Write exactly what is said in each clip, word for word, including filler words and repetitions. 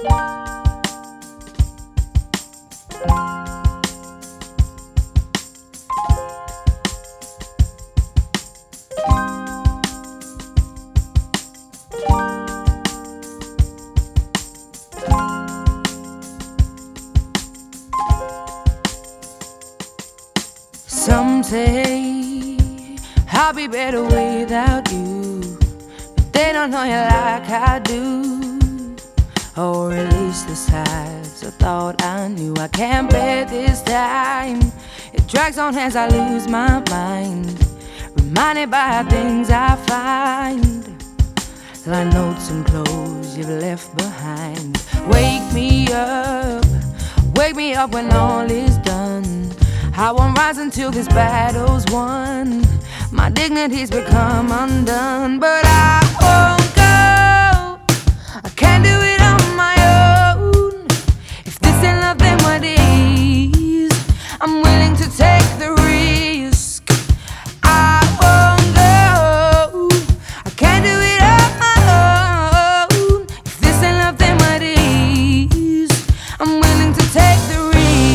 Some say I'll be better without you, but they don't know you like I do. Or at least the sides I thought I knew. I can't bear this time. It drags on as I lose my mind, reminded by things I find, like notes and clothes you've left behind. Wake me up, wake me up when all is done. I won't rise until this battle's won. My dignity's become undone, but I won't go. I can't do it on my own. If this ain't love, then what is? I'm willing to take the risk. I won't go. I can't do it on my own. If this ain't love, then what is? I'm willing to take the risk.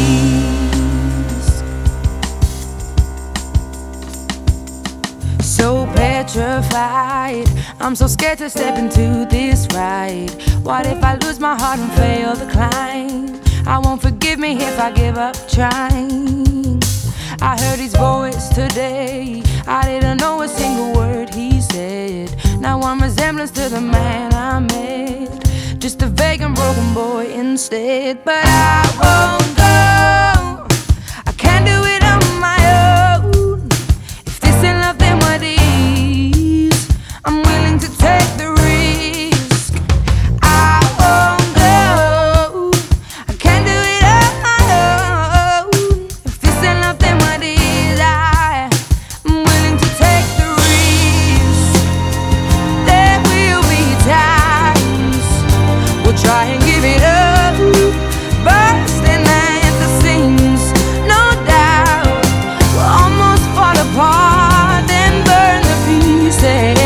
So petrified, I'm so scared to step into this ride. What if I lose my heart and fail the climb? I won't forgive me if I give up trying. I heard his voice today, I didn't know a single word he said. Not one resemblance to the man I met, just a vague and broken boy instead. But I won't go. I can't do it on my own. If this ain't love, then what is? I'm willing to take the risk. I won't go. I can't do it on my own. If this ain't love, then what is? I am willing to take the risk. There will be times we'll try and give it up, bursting at the seams, no doubt. We'll almost fall apart and burn the pieces.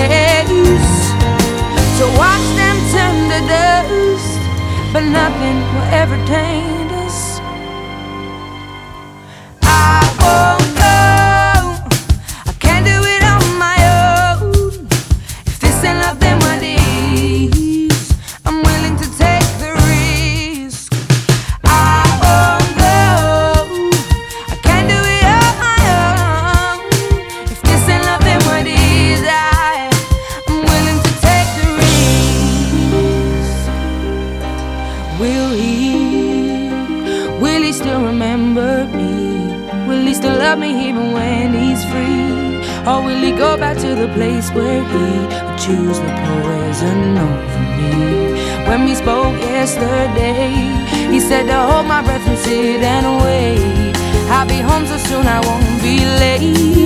So watch them turn to dust, but nothing will ever taint us. I won't go. I can't do it on my own. If this ain't love, then what is? I'm willing to take the risk. I won't go. I can't do it on my own. If this ain't love, then what is? I am willing to take the risk. Will he, will he still remember me? Will he still love me even when he's free? Or will he go back to the place where he would choose the poison over me? When we spoke yesterday, he said to hold my breath and sit and wait. I'll be home so soon I won't be late.